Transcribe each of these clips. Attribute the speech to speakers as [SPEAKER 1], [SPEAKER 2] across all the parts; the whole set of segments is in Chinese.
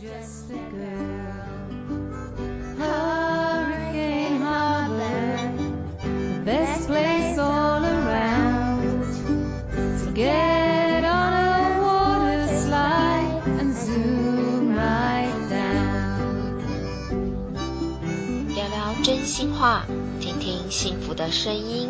[SPEAKER 1] just a girl. Hurricane Harbor, the best place all around. To get on a water slide and zoom right down.
[SPEAKER 2] 聊聊真心话，听听幸福的声音。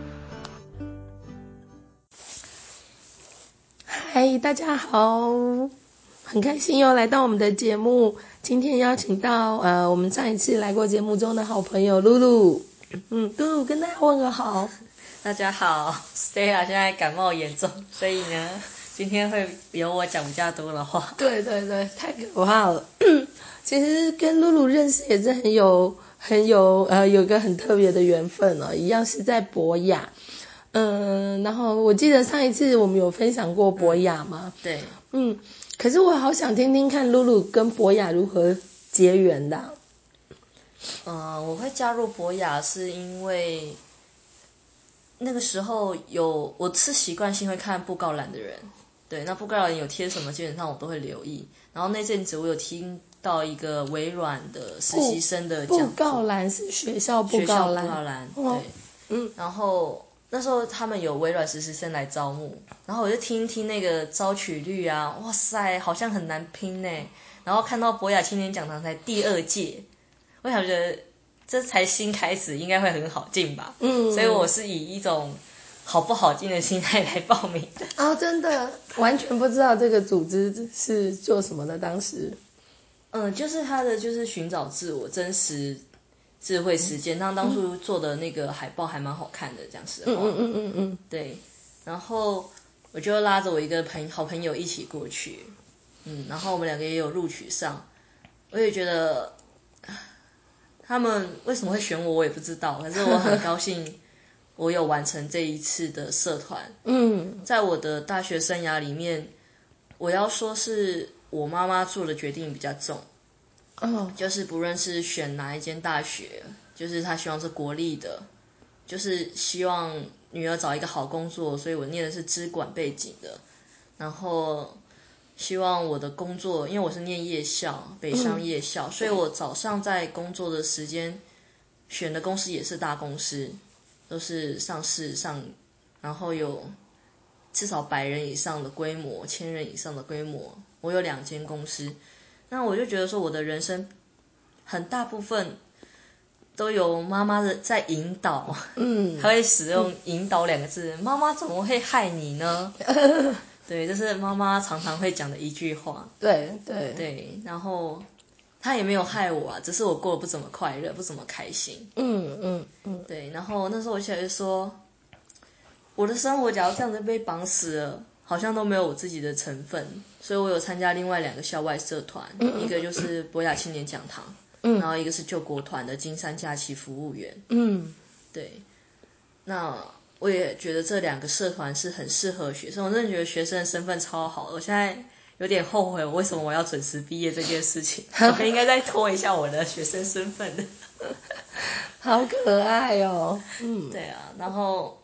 [SPEAKER 3] 嗨，大家好，很开心又来到我们的节目。今天邀请到我们上一次来过节目中的好朋友露露。露露跟大家问个好。
[SPEAKER 4] 大家好 ，Stella 现在感冒严重，所以呢，今天会由我讲比较多的话。
[SPEAKER 3] 对，太可怕了。其实跟露露认识也是有一个很特别的缘分哦，一样是在博雅。然后我记得上一次我们有分享过博雅嘛？
[SPEAKER 4] 对。
[SPEAKER 3] 可是我好想听听看露露跟博雅如何结缘的。
[SPEAKER 4] 我会加入博雅是因为那个时候我是习惯性会看布告栏的人，对，那布告栏有贴什么，基本上我都会留意。然后那阵子我有听到一个微软的实习生的讲座，
[SPEAKER 3] 布告栏是学校布告栏，
[SPEAKER 4] 对，然后那时候他们有微软实习生来招募，然后我就听一听那个招取率啊，哇塞，好像很难拼呢。然后看到博雅青年讲堂才第2届，我想觉得这才新开始，应该会很好进吧。所以我是以一种好不好进的心态来报名的。
[SPEAKER 3] 哦，真的完全不知道这个组织是做什么的，当时。
[SPEAKER 4] 就是他的就是寻找自我真实智慧实践，他当初做的那个海报还蛮好看的，讲实话。对，然后我就拉着我一个好朋友一起过去，然后我们2个也有录取上，我也觉得他们为什么会选我，我也不知道，可是我很高兴我有完成这一次的社团。在我的大学生涯里面，我要说是我妈妈做的决定比较重。就是不论是选哪一间大学，就是她希望是国立的，就是希望女儿找一个好工作，所以我念的是资管背景的，然后希望我的工作，因为我是念夜校，北商夜校，所以我早上在工作的时间选的公司也是大公司，都是上市上，然后有至少100人以上的规模，1000人以上的规模，我有2间公司。那我就觉得说，我的人生很大部分都有妈妈的在引导，她会使用引导2个字，妈妈怎么会害你呢？对，这是妈妈常常会讲的一句话。对，然后她也没有害我啊，只是我过得不怎么快乐，不怎么开心。对，然后那时候我就觉得说，我的生活假如这样子被绑死了，好像都没有我自己的成分，所以我有参加另外2个校外社团，一个就是博雅青年讲堂，然后一个是救国团的金山假期服务员。对，那我也觉得这2个社团是很适合学生，我真的觉得学生的身份超好，我现在有点后悔我为什么我要准时毕业这件事情，我应该再拖一下我的学生身份的。
[SPEAKER 3] 好可爱哦。
[SPEAKER 4] 对啊，然后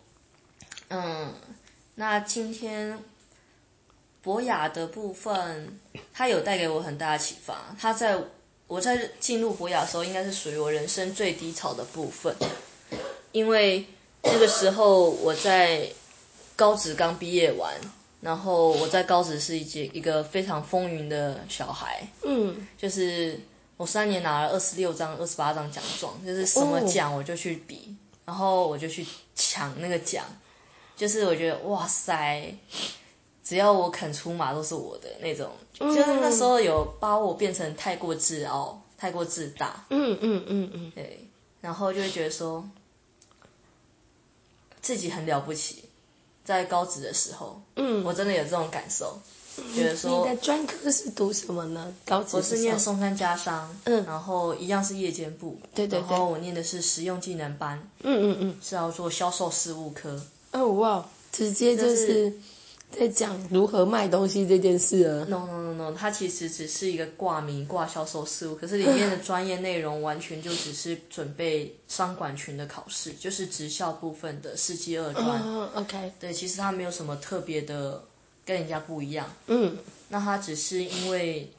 [SPEAKER 4] 那今天博雅的部分，它有带给我很大的启发。我在进入博雅的时候，应该是属于我人生最低潮的部分，因为那个时候我在高职刚毕业完，然后我在高职是一个非常风云的小孩，就是我3年拿了26张、28张奖状，就是什么奖我就去比，然后我就去抢那个奖，就是我觉得哇塞。只要我肯出马都是我的那种，就是那时候有把我变成太过自傲、太过自大。对，然后就会觉得说自己很了不起，在高职的时候，我真的有这种感受，觉得说
[SPEAKER 3] 你的专科是读什么呢？高职
[SPEAKER 4] 我是念松山家商，然后一样是夜间部，
[SPEAKER 3] 对，
[SPEAKER 4] 然后我念的是实用技能班，是要做销售事务科。
[SPEAKER 3] 哇，直接就是在讲如何卖东西这件事了。
[SPEAKER 4] No， 它其实只是一个挂名挂销售事务，可是里面的专业内容完全就只是准备商管群的考试，就是职校部分的4技2专。
[SPEAKER 3] OK。
[SPEAKER 4] 对，其实它没有什么特别的跟人家不一样。那它只是因为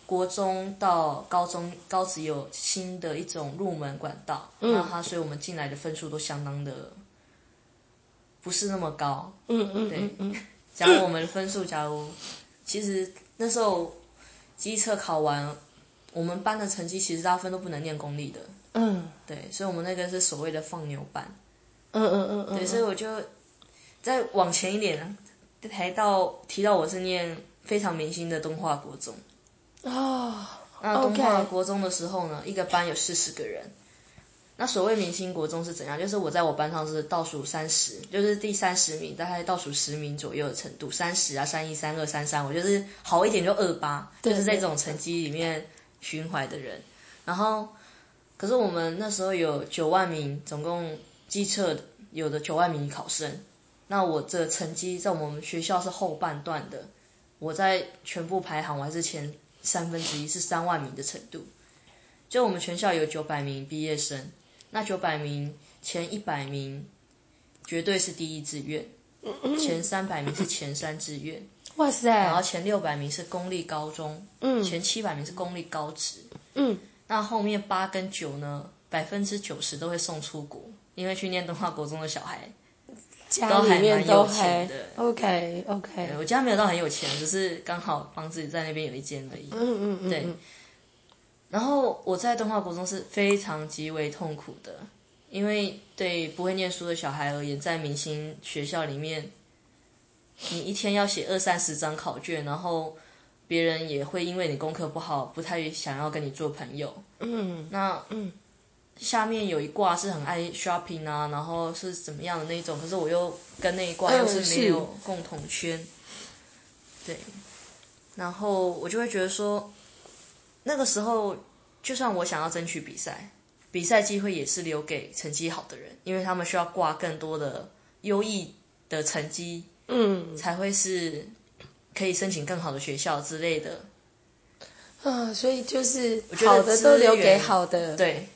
[SPEAKER 4] 国中到高中高职有新的一种入门管道，所以我们进来的分数都相当的不是那么高。对。假如我们的分数，其实那时候基测考完，我们班的成绩其实大部分都不能念公立的。对，所以我们那个是所谓的放牛班。对，所以我就再往前一点，提到我是念非常明星的东华国中。那东华国中的时候呢，一个班有40个人。那所谓明星国中是怎样？就是我在我班上是倒数30，就是第30名，大概倒数10名左右的程度，30啊、31、32、33，我就是好一点就28，就是在这种成绩里面巡回的人。然后，可是我们那时候有9万名，总共基测有的9万名考生。那我这成绩在我们学校是后半段的，我在全部排行我还是前1/3，是3万名的程度。就我们全校有900名毕业生，那900名前100名绝对是第一志愿，前300名是前3志愿。
[SPEAKER 3] 哇塞！
[SPEAKER 4] 然后前600名是公立高中，前700名是公立高职。那后面8跟9呢，90%都会送出国，因为去念东华国中的小孩
[SPEAKER 3] 家里面
[SPEAKER 4] 都还蛮有钱的。
[SPEAKER 3] OK，
[SPEAKER 4] 我家没有到很有钱，只是刚好房子在那边有一间而已。对。然后我在东华国中是非常极为痛苦的，因为对不会念书的小孩而言，在明星学校里面，你一天要写20-30张考卷，然后别人也会因为你功课不好，不太想要跟你做朋友。下面有一挂是很爱 shopping 啊，然后是怎么样的那种，可是我又跟那一挂又是没有共同圈。对，然后我就会觉得说，那个时候就算我想要争取比赛机会也是留给成绩好的人，因为他们需要挂更多的优异的成绩，才会是可以申请更好的学校之类的。
[SPEAKER 3] 所以就是好的都留给好的。
[SPEAKER 4] 对，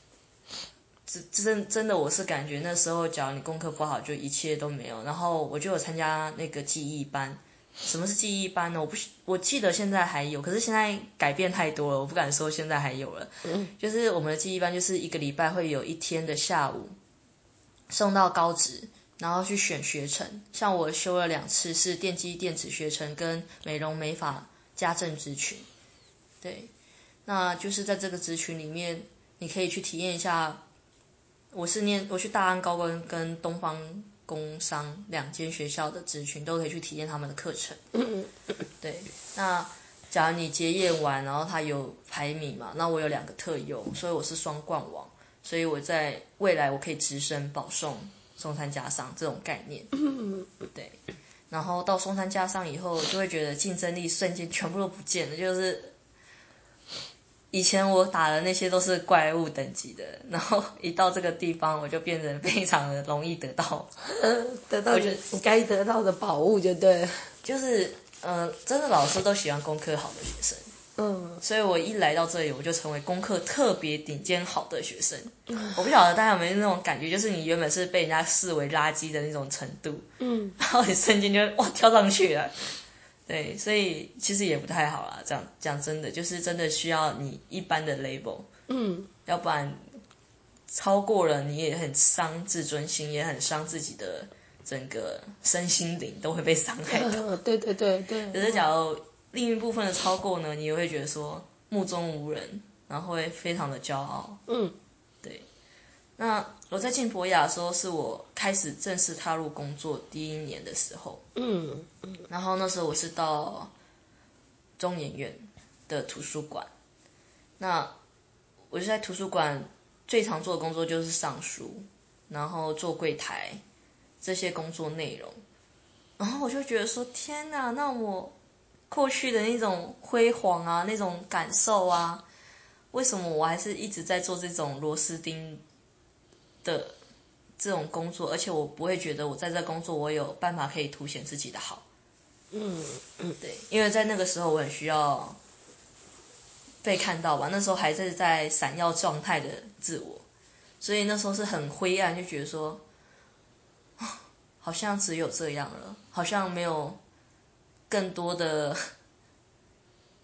[SPEAKER 4] 真的我是感觉那时候，假如你功课不好，就一切都没有。然后我就有参加那个记忆班。什么是记忆班呢？我记得现在还有，可是现在改变太多了，我不敢说现在还有了。就是我们的记忆班，就是1个礼拜会有1天的下午送到高职，然后去选学程。像我修了2次，是电机电子学程跟美容美发家政职群。对，那就是在这个职群里面，你可以去体验一下。我去大安高工跟东方工商2间学校的职群都可以去体验他们的课程。对，那假如你结业完，然后他有排名嘛，那我有2个特优，所以我是双冠王，所以我在未来我可以直升保送松山家商这种概念。对，然后到松山家商以后，就会觉得竞争力瞬间全部都不见了，就是以前我打的那些都是怪物等级的，然后一到这个地方，我就变得非常的容易得到
[SPEAKER 3] 你该得到的宝物就对了。
[SPEAKER 4] 就是真的老师都喜欢功课好的学生。所以我一来到这里，我就成为功课特别顶尖好的学生。我不晓得大家有没有那种感觉，就是你原本是被人家视为垃圾的那种程度，然后你瞬间就跳上去了。对，所以其实也不太好啦。讲真的，就是真的需要你一般的 level，要不然超过了你也很伤自尊心，也很伤自己的整个身心灵都会被伤害到。
[SPEAKER 3] 对。
[SPEAKER 4] 可是假如另一部分的超过呢，你也会觉得说目中无人，然后会非常的骄傲。对。那我在进博雅的时候，是我开始正式踏入工作第1年的时候。然后那时候我是到中研院的图书馆。那我就在图书馆最常做的工作就是上书，然后做柜台这些工作内容。然后我就觉得说，天哪，那我过去的那种辉煌啊，那种感受啊，为什么我还是一直在做这种螺丝钉的这种工作，而且我不会觉得我在这工作我有办法可以凸显自己的好。对，因为在那个时候我很需要被看到吧，那时候还是在闪耀状态的自我，所以那时候是很灰暗，就觉得说好像只有这样了，好像没有更多的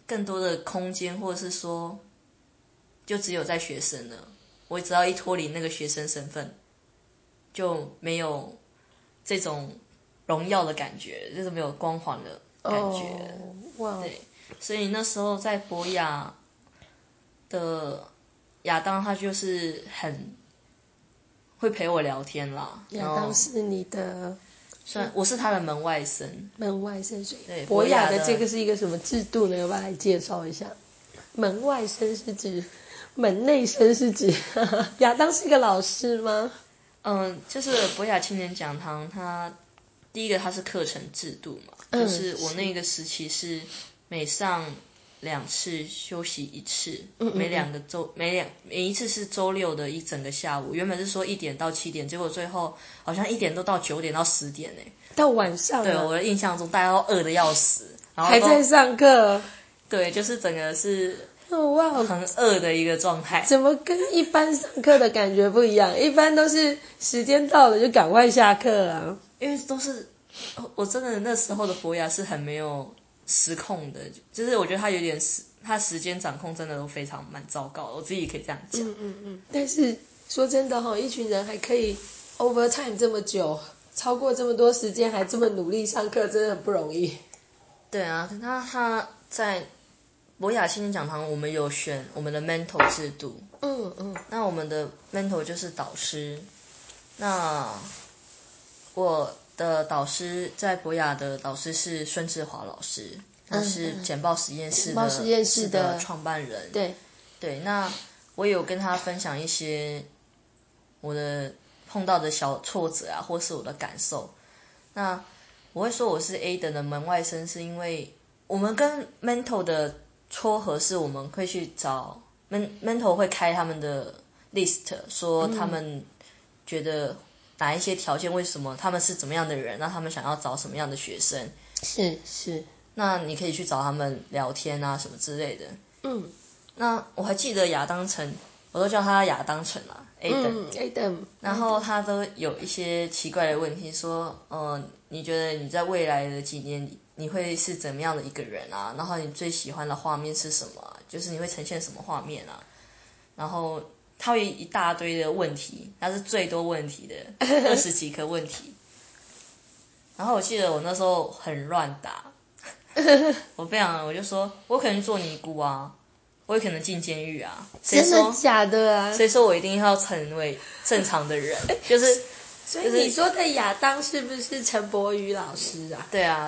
[SPEAKER 4] 更多的空间，或者是说就只有在学生了。我只要一脱离那个学生身份，就没有这种荣耀的感觉，就是没有光环的感觉。
[SPEAKER 3] 哇，
[SPEAKER 4] 对，所以那时候在博雅的亚当，他就是很会陪我聊天啦。
[SPEAKER 3] 亚当是你的，
[SPEAKER 4] 算我是他的门外生。
[SPEAKER 3] 门外生，所以
[SPEAKER 4] 对，
[SPEAKER 3] 博雅的
[SPEAKER 4] 的
[SPEAKER 3] 这个是一个什么制度呢？要不要来介绍一下？门外生是指，门内生是指亚当是一个老师吗？
[SPEAKER 4] 就是博雅青年讲堂，它第一个它是课程制度嘛，就是我那个时期是每上2次休息1次，每一次是周六的一整个下午。原本是说1点到7点，结果最后好像1点都到9点到10点呢，
[SPEAKER 3] 到晚上
[SPEAKER 4] 对，我的印象中大家都饿得要死，然后
[SPEAKER 3] 还在上课。
[SPEAKER 4] 对，就是整个是
[SPEAKER 3] 哇，
[SPEAKER 4] 很饿的一个状态。
[SPEAKER 3] 怎么跟一般上课的感觉不一样？一般都是时间到了就赶快下课啊。
[SPEAKER 4] 因为都是我真的那时候的博雅是很没有时控的，就是我觉得他有点他时间掌控真的都非常蛮糟糕的，我自己可以这样讲。
[SPEAKER 3] 但是说真的一群人还可以 overtime 这么久，超过这么多时间还这么努力上课，真的很不容易。
[SPEAKER 4] 对啊，他在博雅青年讲堂，我们有选我们的 mentor 制度。那我们的 mentor 就是导师。那我的导师在博雅的导师是孙志华老师，他是简报实验室的创办人。对，那我有跟他分享一些我的碰到的小挫折啊，或是我的感受。那我会说我是 A 等的门外生，是因为我们跟 mentor 的撮合是我们会去找 mentor 会开他们的 list， 说他们觉得哪一些条件，为什么他们是怎么样的人，那他们想要找什么样的学生。
[SPEAKER 3] 是，
[SPEAKER 4] 那你可以去找他们聊天啊什么之类的。那我还记得亚当城，我都叫他亚当城啊 A 等。然后他都有一些奇怪的问题，说你觉得你在未来的几年你会是怎么样的一个人啊？然后你最喜欢的画面是什么啊？就是你会呈现什么画面啊？然后他有一大堆的问题，他是最多问题的20几个问题。然后我记得我那时候很乱答，我就说我可能做尼姑啊，我也可能进监狱啊，
[SPEAKER 3] 真的假的啊？
[SPEAKER 4] 谁说我一定要成为正常的人？就是
[SPEAKER 3] 所以你说的亚当是不是陈柏宇老师啊？
[SPEAKER 4] 对啊。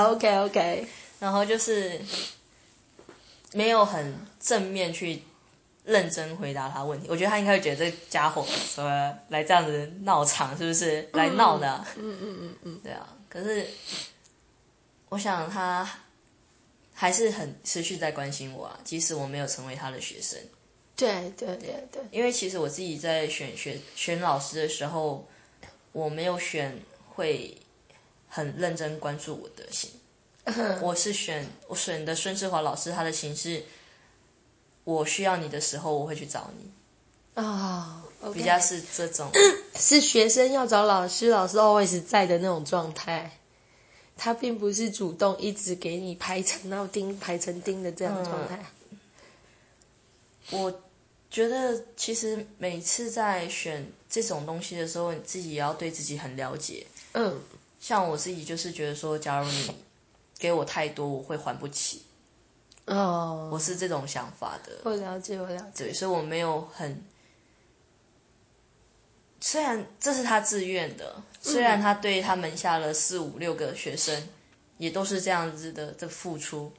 [SPEAKER 3] OK。
[SPEAKER 4] 然后就是没有很正面去认真回答他问题，我觉得他应该会觉得这家伙说来这样子闹场是不是来闹的啊？对啊。可是我想他还是很持续在关心我啊，即使我没有成为他的学生。
[SPEAKER 3] 对。
[SPEAKER 4] 因为其实我自己在选老师的时候，我没有选会很认真关注我的型。我选的孙志华老师，他的型是我需要你的时候我会去找你
[SPEAKER 3] okay，
[SPEAKER 4] 比较是这种
[SPEAKER 3] 是学生要找老师，老师 always 在的那种状态，他并不是主动一直给你排成钉的这样的状态。
[SPEAKER 4] 我觉得其实每次在选这种东西的时候，你自己也要对自己很了解。像我自己就是觉得说，假如你给我太多，我会还不起。我是这种想法的。
[SPEAKER 3] 我了解。
[SPEAKER 4] 对，所以我没有很，虽然这是他自愿的，虽然他对他门下的4、5、6个学生也都是这样子的付出，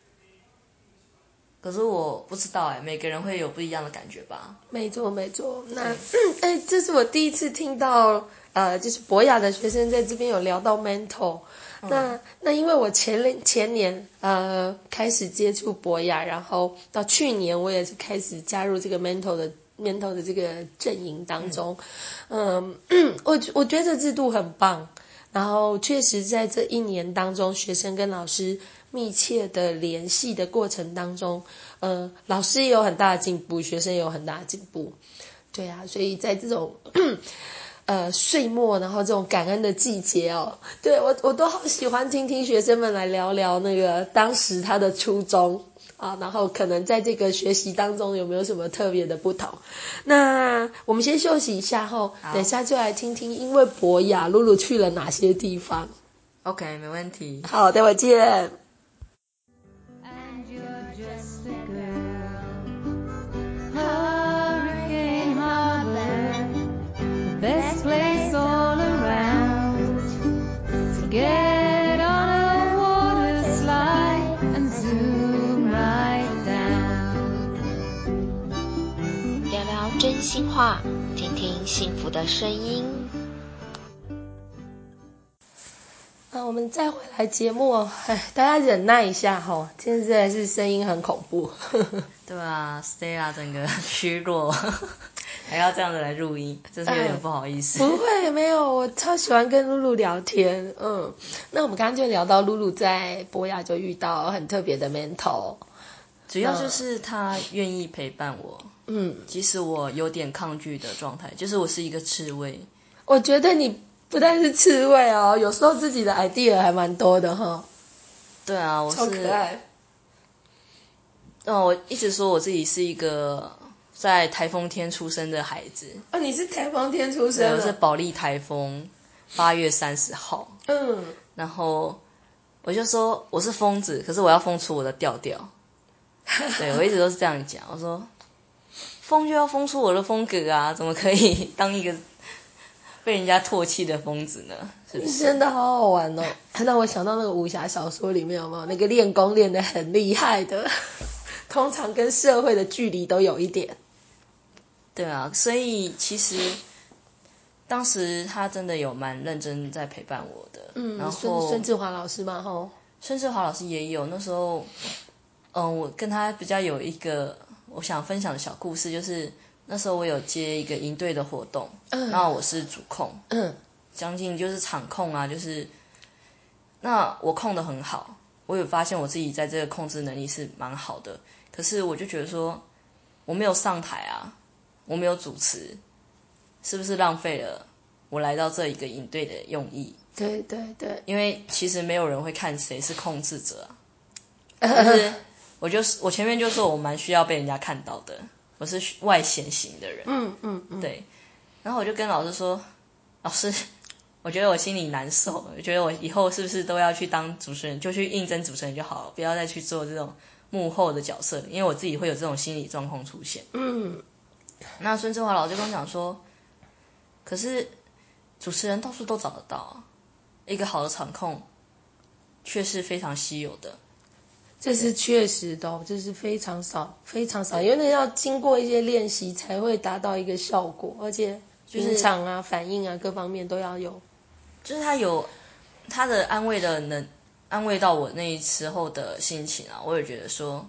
[SPEAKER 4] 可是我不知道每个人会有不一样的感觉吧。
[SPEAKER 3] 没错。那这是我第一次听到就是博雅的学生在这边有聊到 mentor。那因为我前年开始接触博雅，然后到去年我也是开始加入这个 mentor 的这个阵营当中。我觉得这制度很棒，然后确实在这1年当中，学生跟老师密切的联系的过程当中，老师也有很大的进步，学生也有很大的进步。对啊，所以在这种岁末然后这种感恩的季节对我都好喜欢听学生们来聊聊那个当时他的初衷， 啊，然后可能在这个学习当中有没有什么特别的不同？那我们先休息一下后，等一下就来听听，因为博雅露露去了哪些地方。
[SPEAKER 4] OK， 没问题。
[SPEAKER 3] 好，待会见。
[SPEAKER 1] And you're just a girl. Hurricane Harbor, the best place all around. To get on a water slide and zoom right down.
[SPEAKER 2] 聊聊真心话，听听幸福的声音。
[SPEAKER 3] 我们再回来节目哦，大家忍耐一下哈，今天真的是声音很恐怖。
[SPEAKER 4] 对啊 ，Stella 整个虚弱，还要这样子来录音，真是有点不好意思。
[SPEAKER 3] 不会，没有，我超喜欢跟露露聊天。那我们刚刚就聊到露露在博雅就遇到很特别的 mentor，
[SPEAKER 4] 主要就是他愿意陪伴我，即使我有点抗拒的状态，就是我是一个刺猬。
[SPEAKER 3] 我觉得你不但是刺猬哦，有时候自己的 idea 还蛮多的哈。
[SPEAKER 4] 对啊，我是
[SPEAKER 3] 超可爱。
[SPEAKER 4] 我一直说我自己是一个在台风天出生的孩子。
[SPEAKER 3] 你是台风天出生的？
[SPEAKER 4] 我是保利台风8月30号。然后我就说我是疯子，可是我要疯出我的调调。对，我一直都是这样讲，我说疯就要疯出我的风格啊，怎么可以当一个被人家唾弃的疯子呢？是不是？
[SPEAKER 3] 真的好好玩哦！让我想到那个武侠小说里面有没有那个练功练得很厉害的，通常跟社会的距离都有一点。
[SPEAKER 4] 对啊，所以其实当时他真的有蛮认真在陪伴我的。然后
[SPEAKER 3] 孙志华老师嘛，吼，
[SPEAKER 4] 孙志华老师也有。那时候，我跟他比较有一个我想分享的小故事，就是那时候我有接一个营队的活动，那我是主控，将近就是场控啊，就是那我控得很好，我有发现我自己在这个控制能力是蛮好的，可是我就觉得说我没有上台啊，我没有主持，是不是浪费了我来到这一个营队的用意？
[SPEAKER 3] 对对对，
[SPEAKER 4] 因为其实没有人会看谁是控制者啊。但是我前面就说我蛮需要被人家看到的，我是外显型的人。对。然后我就跟老师说，老师，我觉得我心里难受，我觉得我以后是不是都要去当主持人，就去应征主持人就好了，不要再去做这种幕后的角色，因为我自己会有这种心理状况出现。那孙志华老师跟我讲说，可是主持人到处都找得到啊，一个好的场控却是非常稀有的。
[SPEAKER 3] 这是确实的，这是非常少非常少，因为那要经过一些练习才会达到一个效果，而且临场啊、反应啊各方面都要有。
[SPEAKER 4] 就是他有他的安慰到我那时候的心情啊，我也觉得说，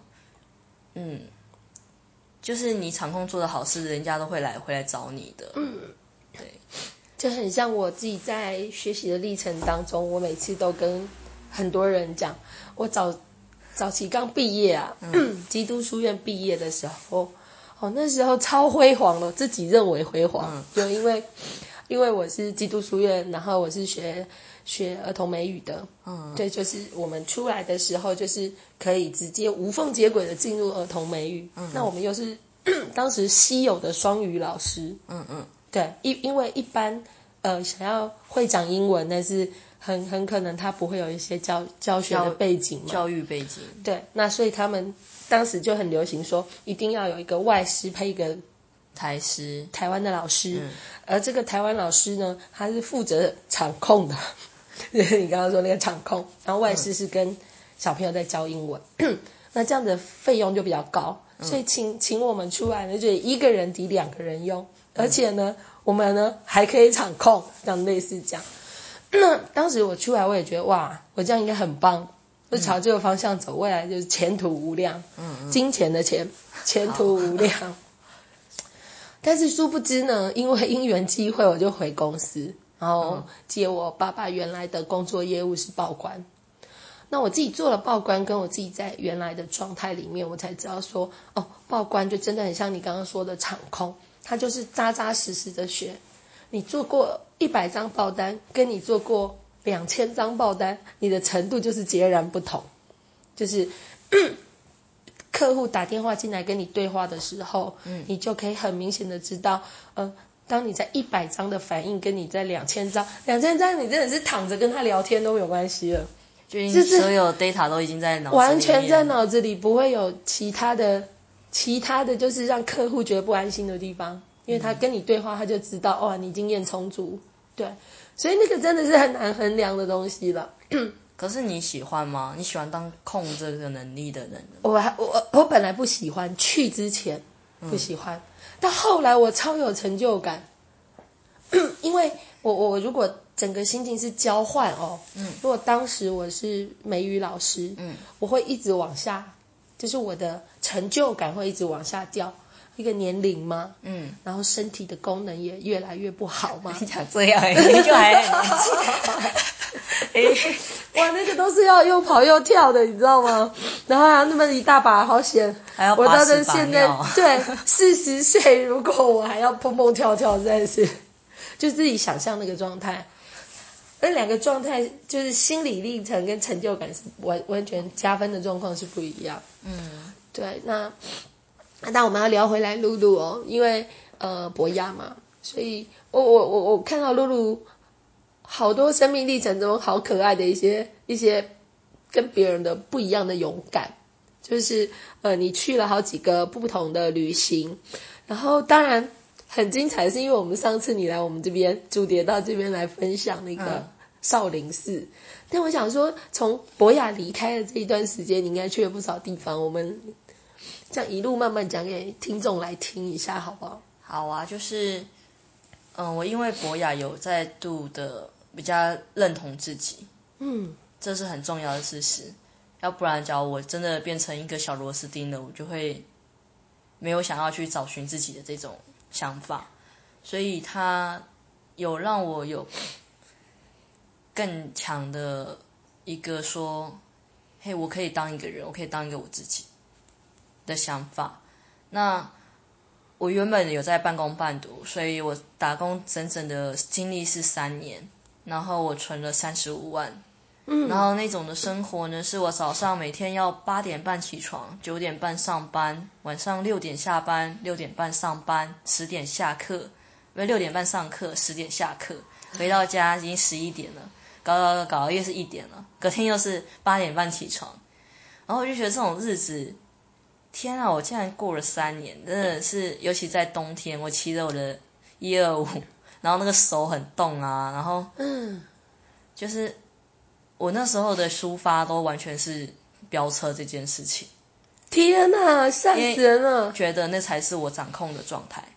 [SPEAKER 4] 就是你场控做的好事，人家都会来找你的。对，
[SPEAKER 3] 就很像我自己在学习的历程当中，我每次都跟很多人讲，我早期刚毕业啊，基督书院毕业的时候，那时候超辉煌了，自己认为辉煌，就因为我是基督书院，然后我是学儿童美语的，对，就是我们出来的时候就是可以直接无缝接轨的进入儿童美语，那我们又是当时稀有的双语老师，对，因为一般想要会讲英文，但是很可能他不会有一些教学的背景嘛，
[SPEAKER 4] 教育背景，
[SPEAKER 3] 对，那所以他们当时就很流行说，一定要有一个外师配一个台湾的老师，而这个台湾老师呢，他是负责场控的，你刚刚说那个场控，然后外师是跟小朋友在教英文，那这样的费用就比较高，所以请我们出来呢，就一个人抵2个人用，而且呢，我们呢还可以场控，这样类似这样。那当时我出来，我也觉得哇，我这样应该很棒，就朝这个方向走，未来就是前途无量，金钱的钱，前途无量。但是殊不知呢，因为因缘际会，我就回公司，然后接我爸爸原来的工作业务是报关。那我自己做了报关，跟我自己在原来的状态里面，我才知道说，报关就真的很像你刚刚说的场控，它就是扎扎实实的学。你做过100张报单，跟你做过2000张报单，你的程度就是截然不同。就是客户打电话进来跟你对话的时候，你就可以很明显的知道，当你在100张的反应，跟你在2000张你真的是躺着跟他聊天都没有关系了，
[SPEAKER 4] 就是所有 data 都已经在脑子里面，
[SPEAKER 3] 完全在脑子里，不会有其他的就是让客户觉得不安心的地方，因为他跟你对话，他就知道哇，你经验充足，对，所以那个真的是很难衡量的东西了。
[SPEAKER 4] 可是你喜欢吗？你喜欢当控这个能力的人吗？
[SPEAKER 3] 我本来不喜欢，去之前不喜欢，但后来我超有成就感，因为我如果整个心情是交换如果当时我是美语老师，我会一直往下，就是我的成就感会一直往下掉。一个年龄嘛，然后身体的功能也越来越不好嘛。
[SPEAKER 4] 你讲这样，你就还很年轻。
[SPEAKER 3] 哇，那个都是要又跑又跳的，你知道吗？然后还有那么一大把，好险！
[SPEAKER 4] 还要
[SPEAKER 3] 我到了
[SPEAKER 4] 把
[SPEAKER 3] 现在，对40岁，如果我还要蹦蹦跳跳，实在是就自己想象那个状态。那两个状态就是心理历程跟成就感是完全加分的状况是不一样。对，那我们要聊回来露露因为博雅嘛，所以我看到露露好多生命历程中好可爱的一些跟别人的不一样的勇敢，就是你去了好几个不同的旅行，然后当然很精彩，是因为我们上次你来我们这边朱蝶到这边来分享那个少林寺，但我想说从博雅离开的这一段时间，你应该去了不少地方，我们这样一路慢慢讲给听众来听一下好不好？
[SPEAKER 4] 好啊，就是我因为博雅有再度的比较认同自己，这是很重要的事实。要不然假如我真的变成一个小螺丝钉了，我就会没有想要去找寻自己的这种想法，所以他有让我有更强的一个说，嘿，我可以当一个人，我可以当一个我自己的想法。那我原本有在半工半读，所以我打工整整的经历是3年，然后我存了35万。然后那种的生活呢，是我早上每天要8点半起床，9点半上班，晚上6点下班，6点半上班，10点下课，因为6点半上课，10点下课，回到家已经11点了，搞到又是1点了，隔天又是8点半起床，然后我就觉得这种日子，天啊，我竟然过了3年，真的是，尤其在冬天，我骑着我的125，然后那个手很冻啊，然后就是我那时候的抒发都完全是飙车这件事情。
[SPEAKER 3] 天哪，吓死人了！
[SPEAKER 4] 觉得那才是我掌控的状态。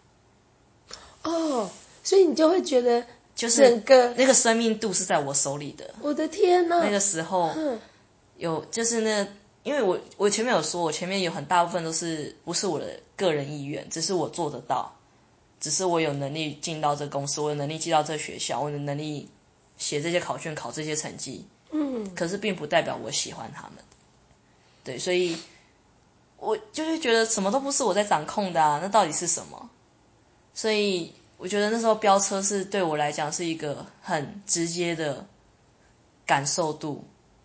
[SPEAKER 3] 所以你就会觉得
[SPEAKER 4] 就是
[SPEAKER 3] 整个
[SPEAKER 4] 那个生命度是在我手里的。
[SPEAKER 3] 我的天哪！
[SPEAKER 4] 那个时候有就是因为我前面有说，我前面有很大部分都是不是我的个人意愿，只是我做得到，只是我有能力进到这个公司，我有能力进到这个学校，我有能力写这些考卷，考这些成绩。可是并不代表我喜欢他们。对，所以我就是觉得什么都不是我在掌控的啊，那到底是什么？所以我觉得那时候飙车是对我来讲是一个很直接的感受度。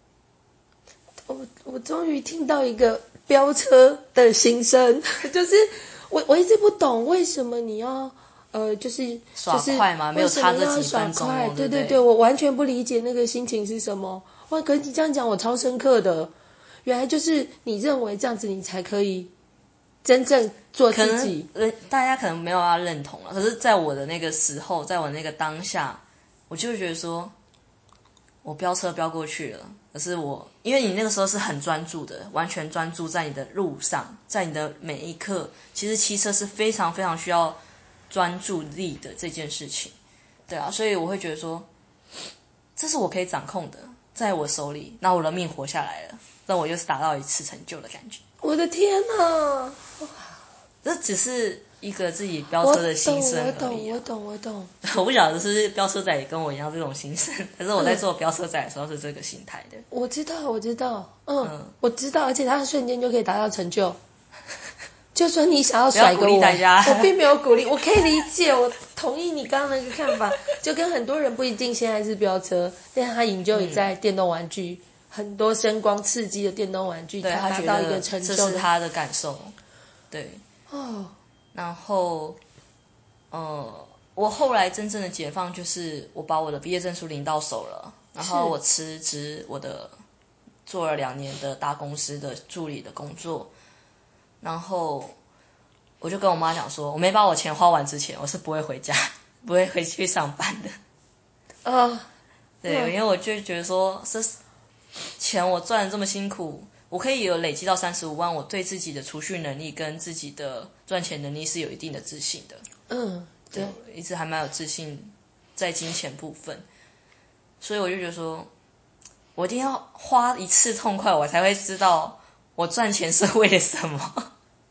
[SPEAKER 3] 我终于听到一个飙车的心声，就是我一直不懂为什么你要就是
[SPEAKER 4] 耍快吗？没有差这几分钟哦，
[SPEAKER 3] 对对对，我完全不理解那个心情是什么。哇，可是你这样讲我超深刻的，原来就是你认为这样子你才可以真正做自己。
[SPEAKER 4] 大家可能没有要认同了，可是在我的那个时候，在我那个当下，我就会觉得说，我飙车飙过去了，可是因为你那个时候是很专注的，完全专注在你的路上，在你的每一刻，其实骑车是非常非常需要专注力的这件事情。对啊，所以我会觉得说，这是我可以掌控的，在我手里，那我的命活下来了，那我又是达到一次成就的感觉。
[SPEAKER 3] 我的天哪！
[SPEAKER 4] 这只是一个自己飙车的心声而已。
[SPEAKER 3] 我懂。
[SPEAKER 4] 我不晓得是不是飙车仔也跟我一样这种心声，可是我在做飙车仔的时候是这个心态的。
[SPEAKER 3] 我知道，我知道，而且他瞬间就可以达到成就。就算你想要甩个我并没有鼓励，我可以理解，我同意你刚刚那个看法。就跟很多人不一定现在是飙车，但他研究在电动玩具， 很多声光刺激的电动玩具，
[SPEAKER 4] 对，他
[SPEAKER 3] 达
[SPEAKER 4] 觉得
[SPEAKER 3] 到一个成
[SPEAKER 4] 这
[SPEAKER 3] 就是
[SPEAKER 4] 他的感受。对，
[SPEAKER 3] 哦，
[SPEAKER 4] 然后我后来真正的解放就是我把我的毕业证书领到手了，然后我辞职做了2年的大公司的助理的工作，然后我就跟我妈讲说，我没把我钱花完之前，我是不会回家，不会回去上班的。对，因为我就觉得说，这钱我赚的这么辛苦，我可以有累积到35万，我对自己的储蓄能力跟自己的赚钱能力是有一定的自信的。对，一直还蛮有自信在金钱部分，所以我就觉得说，我一定要花一次痛快，我才会知道我赚钱是为了什么。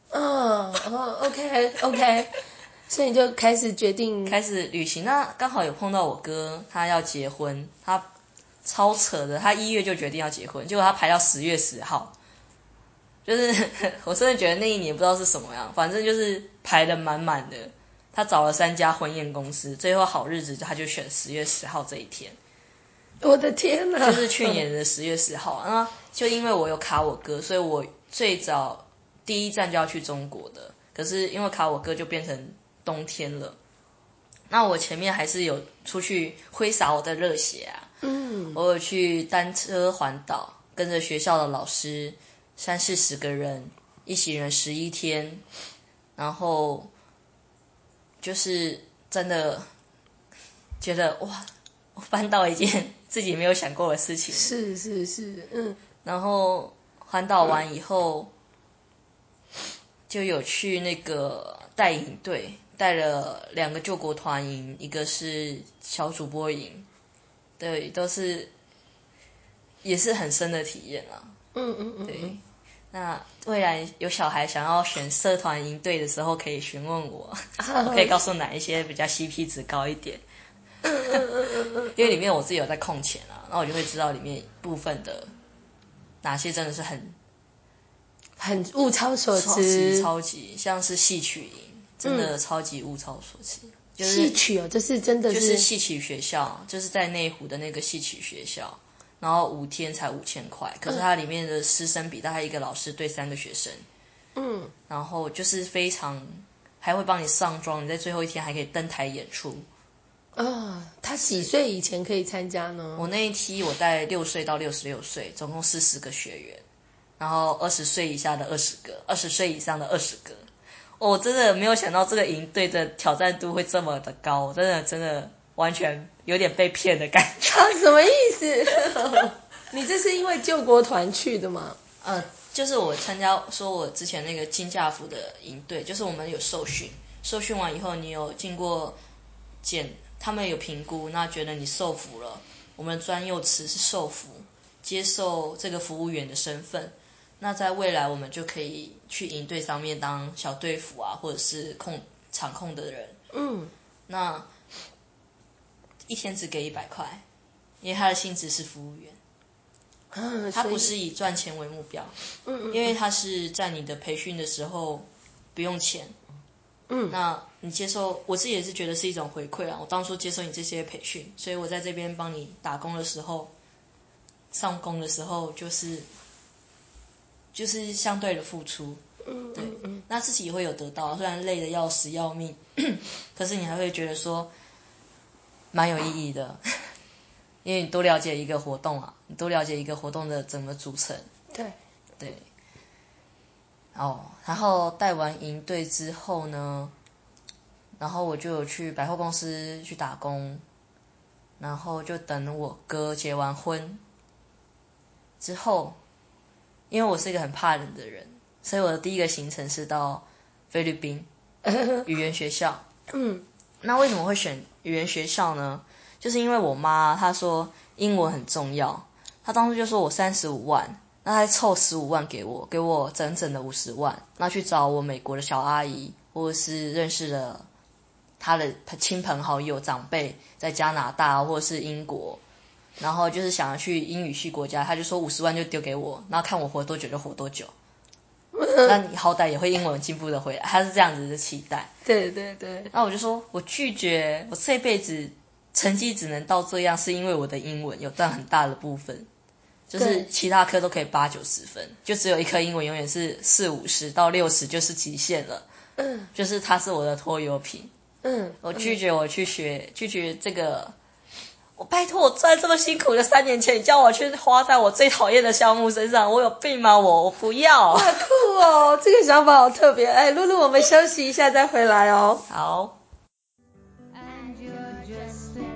[SPEAKER 3] OK， 所以你就开始决定
[SPEAKER 4] 开始旅行。那刚好有碰到我哥，他要结婚，他超扯的，他1月就决定要结婚，结果他排到10月10号，就是我真的觉得那一年不知道是什么样，反正就是排得满满的。他找了3家婚宴公司，最后好日子他就选10月10号这一天。
[SPEAKER 3] 我的天哪！
[SPEAKER 4] 就是去年的10月10号。那就因为我有卡我哥，所以我最早第一站就要去中国的。可是因为卡我哥就变成冬天了，那我前面还是有出去挥洒我的热血啊。我有去单车环岛，跟着学校的老师30-40个人，一行人11天，然后就是真的觉得哇，我办到一件自己没有想过的事情。
[SPEAKER 3] 是，
[SPEAKER 4] 然后环岛完以后，就有去那个带营队，带了2个救国团营，一个是小主播营，对，也是很深的体验啊。对。那未来有小孩想要选社团营队的时候，可以询问我，我可以告诉哪一些比较 CP 值高一点。因为里面我自己有在控钱啊，那我就会知道里面部分的哪些真的是
[SPEAKER 3] 很物超所值，
[SPEAKER 4] 超级像是戏曲营，真的超级物超所值。就是
[SPEAKER 3] 戏曲哦，就是真的
[SPEAKER 4] 就是戏曲学校，就是在内湖的那个戏曲学校，然后5天才5000块，可是它里面的师生比大概1个老师对3个学生，然后就是非常还会帮你上妆，你在最后一天还可以登台演出。
[SPEAKER 3] 他几岁以前可以参加呢？
[SPEAKER 4] 我那一期我带6岁到66岁，总共40个学员，然后20岁以下的20个，20岁以上的20个。我真的没有想到这个营队的挑战度会这么的高，我真的完全有点被骗的感觉。
[SPEAKER 3] 什么意思？你这是因为救国团去的吗？
[SPEAKER 4] 就是我参加说我之前那个金价府的营队，就是我们有受训完以后，你有经过他们有评估，那觉得你受服了，我们专用词是受服，接受这个服务员的身份。那在未来我们就可以去营队上面当小队服啊，或者是场控的人。那1天只给100块，因为他的性质是服务员，他不是以赚钱为目标。因为他是在你的培训的时候不用钱。那你接受，我自己也是觉得是一种回馈啊。我当初接受你这些培训，所以我在这边帮你打工的时候，上工的时候就是相对的付出。对，那自己也会有得到，虽然累得要死要命，可是你还会觉得说蛮有意义的，因为你多了解一个活动啊，你多了解一个活动的整个组成。对。然后带完营队之后呢，然后我就有去百货公司去打工，然后就等我哥结完婚之后，因为我是一个很怕冷的人，所以我的第一个行程是到菲律宾语言学校。那为什么会选语言学校呢？就是因为我妈她说英文很重要，她当时就说我35万，那她凑15万给我整整的50万，那去找我美国的小阿姨，或者是认识了她的亲朋好友长辈在加拿大或者是英国，然后就是想要去英语系国家，她就说50万就丢给我，然后看我活多久就活多久，那你好歹也会英文进步的回来，她是这样子的期待。
[SPEAKER 3] 对。
[SPEAKER 4] 那我就说我拒绝，我这辈子成绩只能到这样，是因为我的英文有占很大的部分， 就是其他科都可以80-90分，就只有一科英文永远是40-50到60就是极限了。就是它是我的拖油瓶。我拒绝这个。我拜托，我赚这么辛苦的3年钱，你叫我去花在我最讨厌的项目身上，我有病吗？我不要。
[SPEAKER 3] 哇，酷哦，这个想法好特别。哎，露露，我们休息一下再回来哦。
[SPEAKER 4] 好。
[SPEAKER 1] And you're just a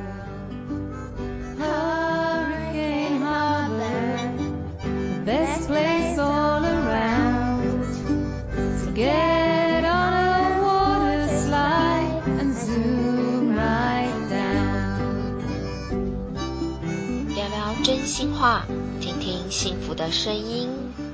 [SPEAKER 1] girl. Hurricane Harbor, the best place all around. To get on a water slide and zoom right down.
[SPEAKER 2] 聊聊真心话，听听幸福的声音。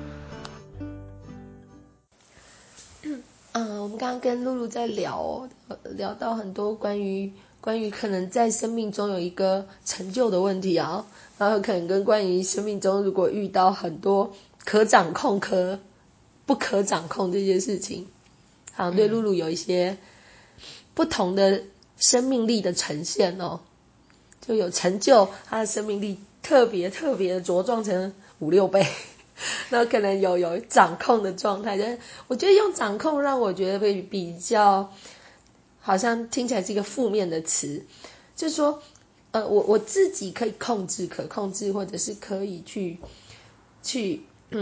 [SPEAKER 3] 我们刚刚跟露露在聊到很多关于可能在生命中有一个成就的问题啊，然后可能跟关于生命中如果遇到很多可掌控不可掌控这些事情，好像对露露有一些不同的生命力的呈现哦，就有成就，她的生命力特别的茁壮成5-6倍。那可能有掌控的状态，但是我觉得用掌控让我觉得会比较好像听起来是一个负面的词，就是说我自己可以可控制，或者是可以去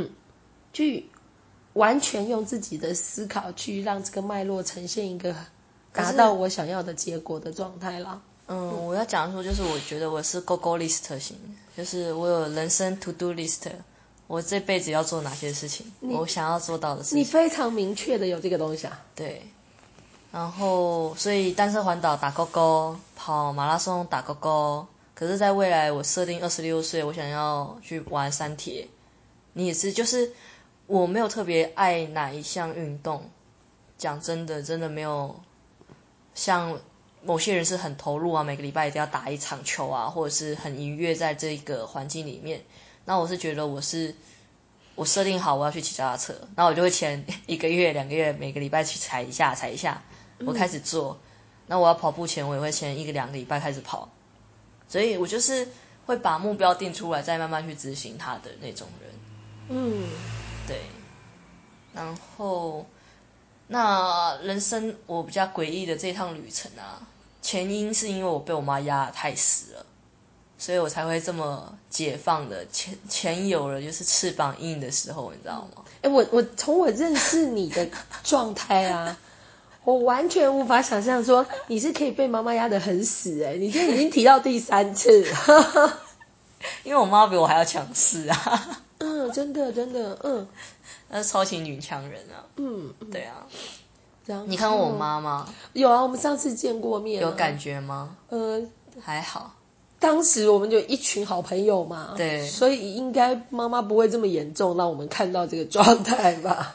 [SPEAKER 3] 完全用自己的思考去让这个脉络呈现一个达到我想要的结果的状态啦。
[SPEAKER 4] 我要讲的说，就是我觉得我是 Go list 型，就是我有人生 to do list， 我这辈子要做哪些事情，我想要做到的事情。
[SPEAKER 3] 你非常明确的有这个东西啊？
[SPEAKER 4] 对。然后，所以单车环岛打勾勾，跑马拉松打勾勾。可是，在未来我设定26岁，我想要去玩三铁。你也是，就是我没有特别爱哪一项运动。讲真的没有像某些人是很投入啊，每个礼拜一定要打一场球啊，或者是很愉悦在这个环境里面。那我是觉得我设定好我要去骑脚踏车，然后我就会前1个月2个月每个礼拜去踩一下，我开始做。那我要跑步前我也会前1个2个礼拜开始跑，所以我就是会把目标定出来，再慢慢去执行它的那种人。对。然后那人生我比较诡异的这趟旅程啊，前因是因为我被我妈压得太死了，所以我才会这么解放的前有了就是翅膀硬的时候，你知道吗？
[SPEAKER 3] 我从我认识你的状态啊，我完全无法想象说你是可以被妈妈压得很死。你今天已经提到第3次
[SPEAKER 4] 因为我妈比我还要强势啊。
[SPEAKER 3] 真的，
[SPEAKER 4] 那是超级女强人啊。对啊。你看过我妈吗？
[SPEAKER 3] 有啊，我们上次见过面。
[SPEAKER 4] 有感觉吗？还好。
[SPEAKER 3] 当时我们就一群好朋友嘛，
[SPEAKER 4] 对，
[SPEAKER 3] 所以应该妈妈不会这么严重让我们看到这个状态吧。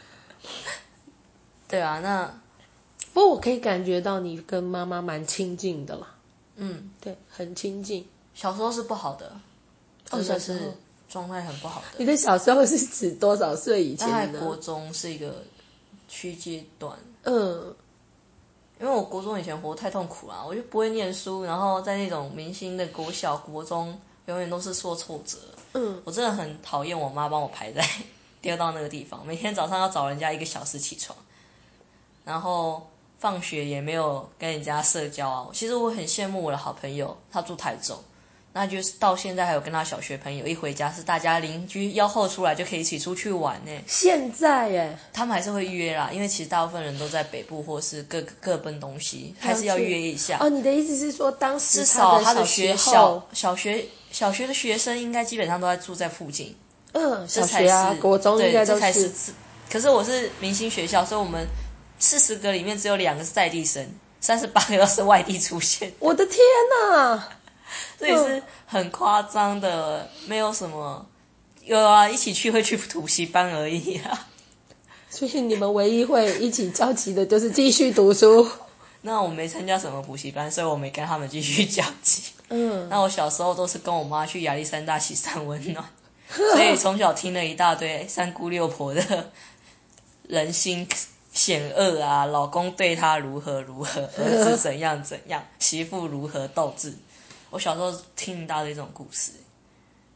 [SPEAKER 4] 对啊，那
[SPEAKER 3] 不过我可以感觉到你跟妈妈蛮亲近的啦。对，很亲近。
[SPEAKER 4] 小时候是不好的，真的是状态很不好的。
[SPEAKER 3] 你的小时候是指多少岁以前呢？
[SPEAKER 4] 大概国中是一个区阶段。因为我国中以前活太痛苦了，我就不会念书，然后在那种明星的国小国中永远都是受挫折。我真的很讨厌我妈帮我排在丢到那个地方，每天早上要找人家1个小时起床，然后放学也没有跟人家社交啊。其实我很羡慕我的好朋友，他住台中，那就是到现在还有跟他小学朋友一回家是大家邻居吆喝出来就可以一起出去玩呢。
[SPEAKER 3] 现在
[SPEAKER 4] 他们还是会约啦，因为其实大部分人都在北部或是各奔东西，还是要约一下。
[SPEAKER 3] 你的意思是说当时
[SPEAKER 4] 至少他的学校小学的学生应该基本上都在住在附近。
[SPEAKER 3] 小学啊国中应该都是。
[SPEAKER 4] 可是我是明星学校，所以我们40个里面只有2个是在地生，38个都是外地出现。
[SPEAKER 3] 我的天哪！
[SPEAKER 4] 这也是很夸张的，没有什么。有啊，一起会去补习班而已啊。
[SPEAKER 3] 所以你们唯一会一起交集的就是继续读书。
[SPEAKER 4] 那我没参加什么补习班，所以我没跟他们继续交集。那我小时候都是跟我妈去亚历山大洗三温暖，所以从小听了一大堆三姑六婆的人心险恶啊，老公对她如何，儿子怎样，媳妇如何斗智。我小时候听一大堆这种故事。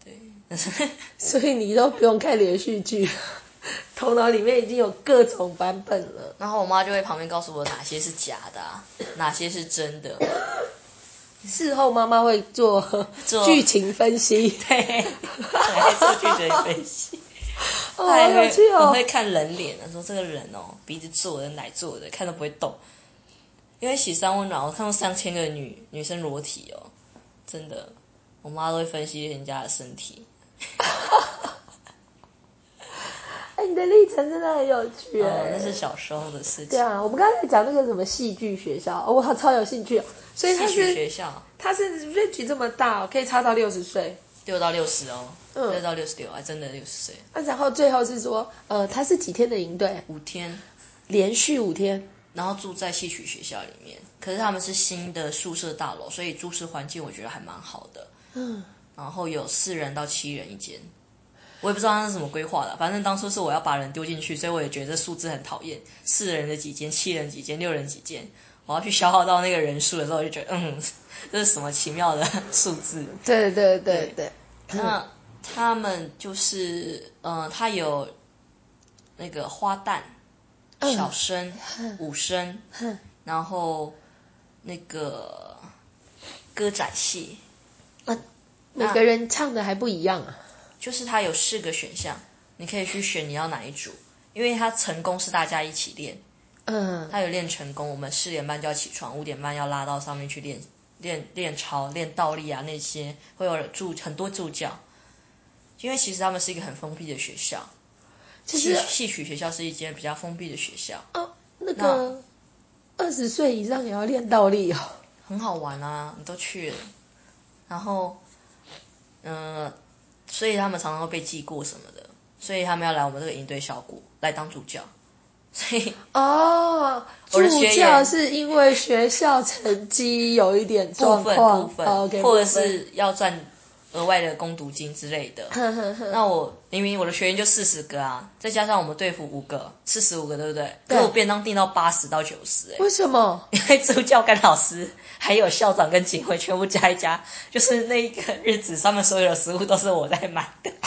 [SPEAKER 4] 对，
[SPEAKER 3] 所以你都不用看连续剧，头脑里面已经有各种版本了。
[SPEAKER 4] 然后我妈就会旁边告诉我哪些是假的哪些是真的。
[SPEAKER 3] 事后妈妈会做剧情分析，
[SPEAKER 4] 对，还做剧情分析。
[SPEAKER 3] 哦，好有趣哦！
[SPEAKER 4] 我会看人脸说这个人鼻子做的奶做的，看都不会动。因为喜山温暖，我看过3000个女生裸体真的，我妈都会分析人家的身体。
[SPEAKER 3] 你的历程真的很有趣
[SPEAKER 4] 那是小时候的事情。
[SPEAKER 3] 对啊，我们刚才讲那个什么戏剧学校，我超有兴趣所以它
[SPEAKER 4] 戏剧学校，
[SPEAKER 3] 它是 range 这么大可以差到60岁
[SPEAKER 4] ，6到606到66，还真的60岁。
[SPEAKER 3] 然后最后是说，它是几天的营队
[SPEAKER 4] ？5天，
[SPEAKER 3] 连续5天，
[SPEAKER 4] 然后住在戏曲学校里面。可是他们是新的宿舍大楼，所以住宿环境我觉得还蛮好的。然后有4人到7人一间。我也不知道那是什么规划的，反正当初是我要把人丢进去，所以我也觉得这数字很讨厌，4人的几间，7人几间，6人几间，我要去消耗到那个人数的时候，我就觉得这是什么奇妙的数字。
[SPEAKER 3] 对。
[SPEAKER 4] 那他们就是他有那个花旦、小生、武生，然后那个歌仔戏，
[SPEAKER 3] 每个人唱的还不一样啊。
[SPEAKER 4] 就是它有4个选项，你可以去选你要哪一组，因为它成功是大家一起练。它有练成功，我们4点半就要起床，5点半要拉到上面去练操、练倒立那些，会有很多助教。因为其实他们是一个很封闭的学校，戏曲学校是一间比较封闭的学校。
[SPEAKER 3] 那个20岁以上也要练倒立
[SPEAKER 4] 很好玩你都去了，然后所以他们常常会被记过什么的，所以他们要来我们这个营队效果来当助教。所以
[SPEAKER 3] 助教是因为学校成绩有一点状况，
[SPEAKER 4] 部分或者是要赚额外的工读金之类的。那我明明我的学员就40个再加上我们队服5个，45个，对不对？可是我便当订到80到90。
[SPEAKER 3] 为什么？
[SPEAKER 4] 因为助教跟老师还有校长跟警卫全部加一加，就是那一个日子他们所有的食物都是我在买的。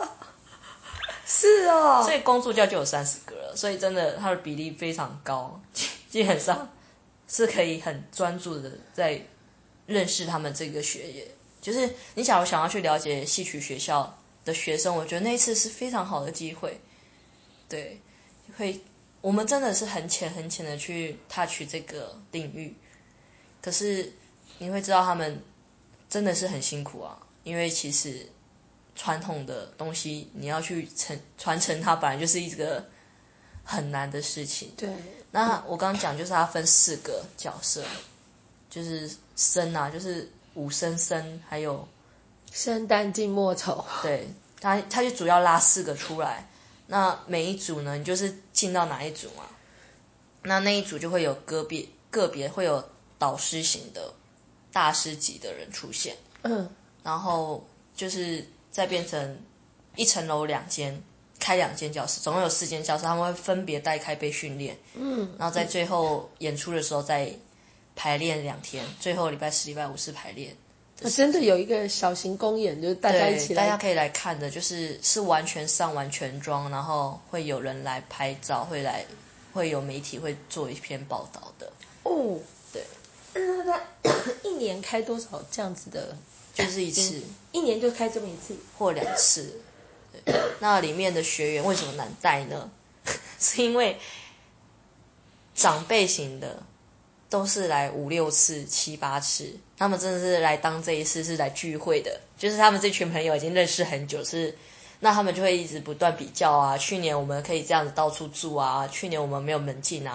[SPEAKER 3] 是
[SPEAKER 4] 所以光助教就有30个了，所以真的它的比例非常高，基本上是可以很专注的在认识他们这个学业。就是你假如想要去了解戏曲学校的学生，我觉得那一次是非常好的机会。对，我们真的是很浅很浅的去 touch 这个领域，可是你会知道他们真的是很辛苦因为其实传统的东西你要去传承它，本来就是一个很难的事情。
[SPEAKER 3] 对，
[SPEAKER 4] 那我刚刚讲就是它分4个角色，就是生就是武生生，还有
[SPEAKER 3] 生旦净末丑。
[SPEAKER 4] 对，他就主要拉4个出来。那每一组呢，你就是进到哪一组那一组就会有个别会有导师型的大师级的人出现。然后就是再变成一层楼2间，开2间教室，总共有4间教室，他们会分别带开被训练。然后在最后演出的时候再排练2天，最后礼拜4、礼拜5是排练。
[SPEAKER 3] 真的有一个小型公演，就是大家一起来，
[SPEAKER 4] 大家可以来看的，是完全上完全妆，然后会有人来拍照，会有媒体会做一篇报道的。对。
[SPEAKER 3] 那一年开多少这样子的？
[SPEAKER 4] 就是一次
[SPEAKER 3] ，1年就开这么一次
[SPEAKER 4] 或2次。对，那里面的学员为什么难带呢？是因为长辈型的都是来5、6次、7、8次，他们真的是来当这一次是来聚会的，就是他们这群朋友已经认识很久，那他们就会一直不断比较去年我们可以这样子到处住去年我们没有门禁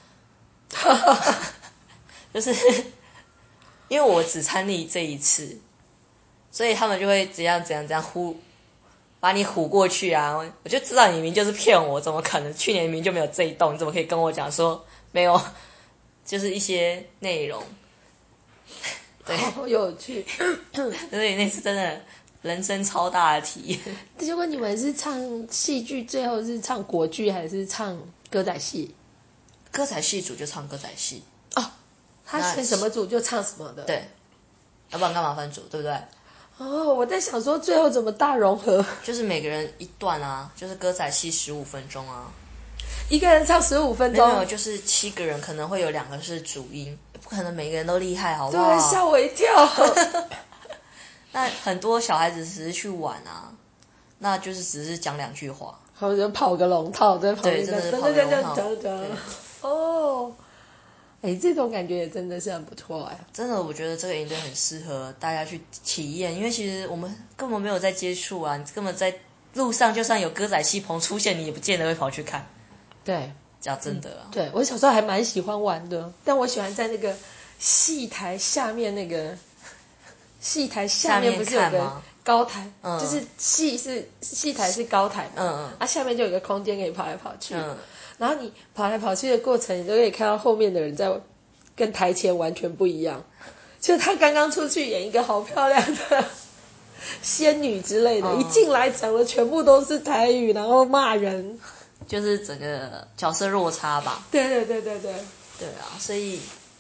[SPEAKER 4] 就是因为我只参历这一次，所以他们就会怎样把你唬过去我就知道你明明就是骗我，怎么可能去年明明就没有这一栋，你怎么可以跟我讲说没有，就是一些内容。对，
[SPEAKER 3] 好有趣。
[SPEAKER 4] 所以那次真的人生超大的体验。
[SPEAKER 3] 结果你们是唱戏剧，最后是唱国剧还是唱歌仔戏？
[SPEAKER 4] 歌仔戏组就唱歌仔戏
[SPEAKER 3] 他选什么组就唱什么的。
[SPEAKER 4] 对，要不然干嘛分组，对不对？
[SPEAKER 3] 哦，我在想说最后怎么大融合，
[SPEAKER 4] 就是每个人一段啊，就是歌仔戏15分钟啊，
[SPEAKER 3] 一个人唱15分
[SPEAKER 4] 没有，
[SPEAKER 3] 钟，
[SPEAKER 4] 就是7个人可能会有2个是主音，不可能每个人都厉害，好不
[SPEAKER 3] 对，
[SPEAKER 4] 好？
[SPEAKER 3] 吓我一跳。
[SPEAKER 4] 那很多小孩子只是去玩啊，那就是只是讲2句话，
[SPEAKER 3] 或者跑个龙套在旁边，
[SPEAKER 4] 对真的是跑个龙套对
[SPEAKER 3] 哦，哎，这种感觉也真的是很不错哎。
[SPEAKER 4] 真的，我觉得这个营队很适合大家去体验，因为其实我们根本没有在接触啊，你根本在路上就算有歌仔戏棚出现，你也不见得会跑去看。
[SPEAKER 3] 对，
[SPEAKER 4] 讲真的啊，
[SPEAKER 3] 对我小时候还蛮喜欢玩的，但我喜欢在那个戏台下面那个戏台下面不是有个
[SPEAKER 4] 下面看吗
[SPEAKER 3] 高台，
[SPEAKER 4] 嗯
[SPEAKER 3] 就是戏台是高台嘛，下面就有一个空间可以跑来跑去，然后你跑来跑去的过程，你都可以看到后面的人在跟台前完全不一样，就他刚刚出去演一个好漂亮的仙女之类的，一进来讲的全部都是台语，然后骂人，
[SPEAKER 4] 就是整个角色落差吧。
[SPEAKER 3] 对对对对对，
[SPEAKER 4] 对啊，所以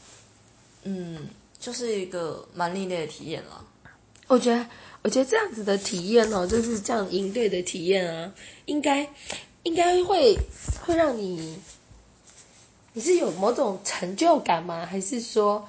[SPEAKER 4] 就是一个蛮另类的体验啦。
[SPEAKER 3] 我觉得这样子的体验哦，就是这样营队的体验啊，应该会让你是有某种成就感吗？还是说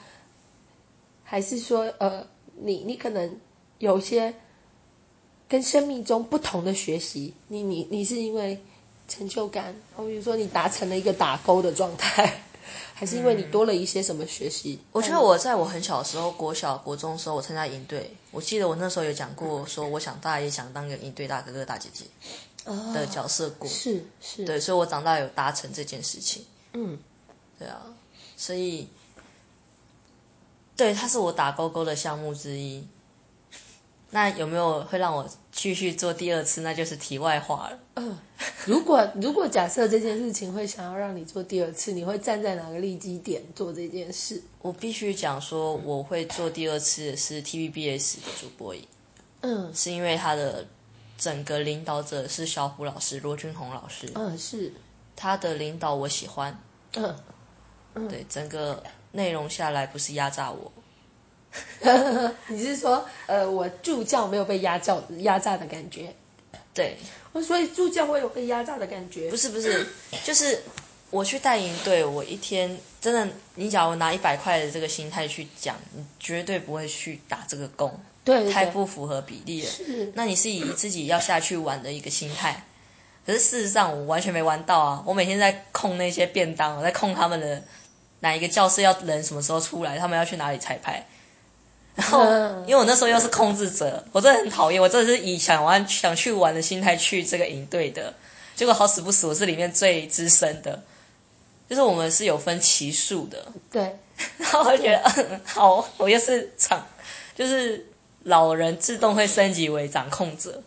[SPEAKER 3] 你可能有些跟生命中不同的学习，你是因为成就感，比如说你达成了一个打勾的状态，还是因为你多了一些什么学习？
[SPEAKER 4] 我觉得我在我很小的时候，国小、国中的时候，我参加营队。我记得我那时候有讲过，说我长大也想当个营队大哥哥、大姐姐的角色过。
[SPEAKER 3] 是，
[SPEAKER 4] 对，所以我长大有达成这件事情。
[SPEAKER 3] 嗯，
[SPEAKER 4] 对啊，所以对，它是我打勾勾的项目之一。那有没有会让我继续做第2次？那就是题外话了。
[SPEAKER 3] 如果假设这件事情会想要让你做第2次，你会站在哪个立基点做这件事？
[SPEAKER 4] 我必须讲说，我会做第2次的是 TVBS 的主播营。是因为他的整个领导者是小虎老师罗君宏老师。
[SPEAKER 3] 是
[SPEAKER 4] 他的领导我喜欢。对，整个内容下来不是压榨我。
[SPEAKER 3] 你是说我助教没有被压榨的感觉？
[SPEAKER 4] 对，
[SPEAKER 3] 所以助教会有被压榨的感觉？
[SPEAKER 4] 不是，就是我去带营队，我一天真的，你假如拿100块的这个心态去讲，你绝对不会去打这个工，
[SPEAKER 3] 对，
[SPEAKER 4] 太不符合比例了。那你是以自己要下去玩的一个心态，可是事实上我完全没玩到啊！我每天在控那些便当，我在控他们的哪一个教室要人什么时候出来，他们要去哪里彩排。然后，因为我那时候又是控制者，我真的很讨厌，我真的是以想去玩的心态去这个营队的，结果好死不死，我是里面最资深的，就是我们是有分期数的。
[SPEAKER 3] 对，
[SPEAKER 4] 然后我就觉得，好，我又是就是老人自动会升级为掌控者。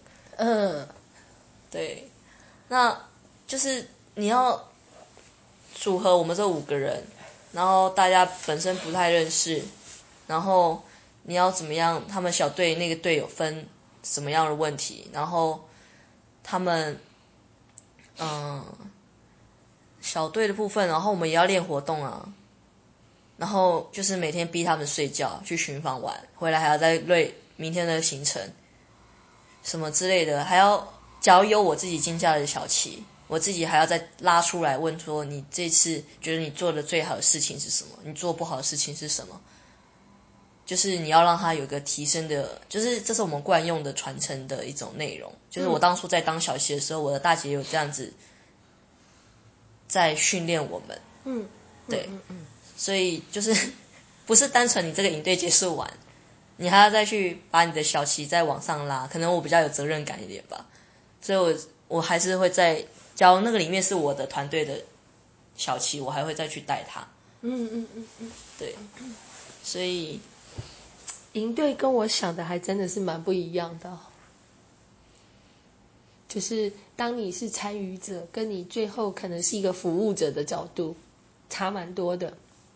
[SPEAKER 4] 对，那就是你要组合我们这5个人，然后大家本身不太认识，然后你要怎么样？他们小队那个队有分什么样的问题？然后他们小队的部分，然后我们也要练活动啊。然后就是每天逼他们睡觉，去巡访玩，回来还要再累明天的行程，什么之类的，还要假如有我自己金价的小旗，我自己还要再拉出来问说，你这次觉得你做的最好的事情是什么？你做不好的事情是什么？就是你要让他有一个提升的，就是这是我们惯用的传承的一种内容。就是我当初在当小旗的时候，我的大姐有这样子在训练我们。对，所以就是不是单纯你这个营队结束完，你还要再去把你的小旗再往上拉，可能我比较有责任感一点吧，所以我还是会在，假如那个里面是我的团队的小旗，我还会再去带他。对，所以
[SPEAKER 3] 营队跟我想的还真的是蛮不一样的。就是当你是参与者，跟你最后可能是一个服务者的角度，差蛮多的。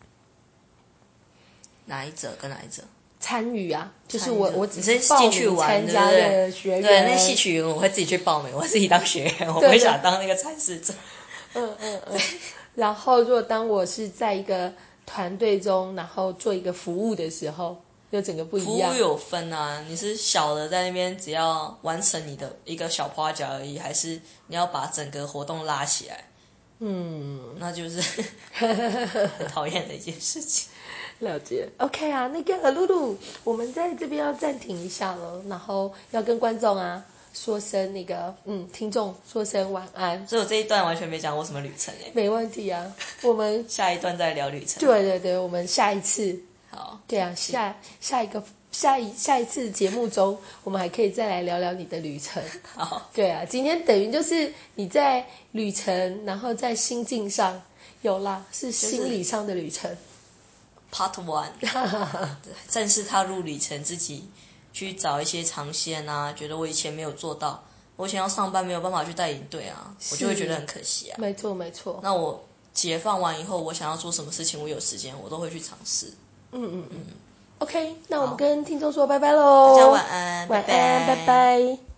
[SPEAKER 4] 哪一者跟哪一者？
[SPEAKER 3] 参与啊，就是我只是
[SPEAKER 4] 进去玩
[SPEAKER 3] 参加的学员，
[SPEAKER 4] 对，那戏曲员我会自己去报名，我自己当学员，我不会想当那个参事者。
[SPEAKER 3] 然后，如果当我是在一个团队中，然后做一个服务的时候， 就整个不一样。
[SPEAKER 4] 服务有分啊，你是小的在那边只要完成你的一个小 project 而已，还是你要把整个活动拉起来？那就是很讨厌的一件事情。
[SPEAKER 3] 了解 ，OK 啊，那个露露，我们在这边要暂停一下了，然后要跟观众啊说声那个听众说声晚安。
[SPEAKER 4] 所以我这一段完全没讲过什么旅程
[SPEAKER 3] 没问题啊，我们
[SPEAKER 4] 下一段再聊旅程。
[SPEAKER 3] 对，我们下一次
[SPEAKER 4] 好，
[SPEAKER 3] 对啊，下一次节目中，我们还可以再来聊聊你的旅程。
[SPEAKER 4] 好，
[SPEAKER 3] 对啊，今天等于就是你在旅程，然后在心境上有啦，是心理上的旅程。
[SPEAKER 4] Part 1，正式踏入旅程，自己去找一些尝鲜啊，觉得我以前没有做到，我以前要上班没有办法去带营队啊，我就会觉得很可惜啊。
[SPEAKER 3] 没错。
[SPEAKER 4] 那我解放完以后，我想要做什么事情，我有时间我都会去尝试。
[SPEAKER 3] OK，那我们跟听众说拜拜喽，
[SPEAKER 4] 大家晚安，
[SPEAKER 3] 晚安，拜拜。